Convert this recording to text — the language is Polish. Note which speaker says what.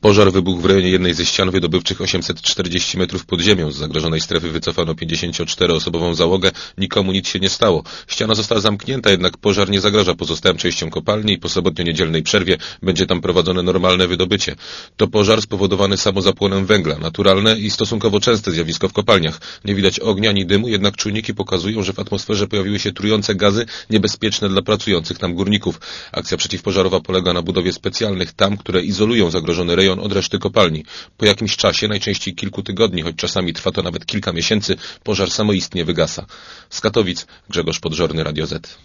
Speaker 1: Pożar wybuchł w rejonie jednej ze ścian wydobywczych 840 metrów pod ziemią. Z zagrożonej strefy wycofano 54-osobową załogę. Nikomu nic się nie stało. Ściana została zamknięta, jednak pożar nie zagraża pozostałym częściom kopalni i po sobotnio-niedzielnej przerwie będzie tam prowadzone normalne wydobycie. To pożar spowodowany samozapłonem węgla. Naturalne i stosunkowo częste zjawisko w kopalniach. Nie widać ognia ani dymu, jednak czujniki pokazują, że w atmosferze pojawiły się trujące gazy niebezpieczne dla pracujących tam górników. Akcja przeciwpożarowa polega na budowie specjalnych tam, które izolują zagrożony rejon od reszty kopalni. Po jakimś czasie, najczęściej kilku tygodni, choć czasami trwa to nawet kilka miesięcy, pożar samoistnie wygasa. Z Katowic Grzegorz Podżorny, Radio Z.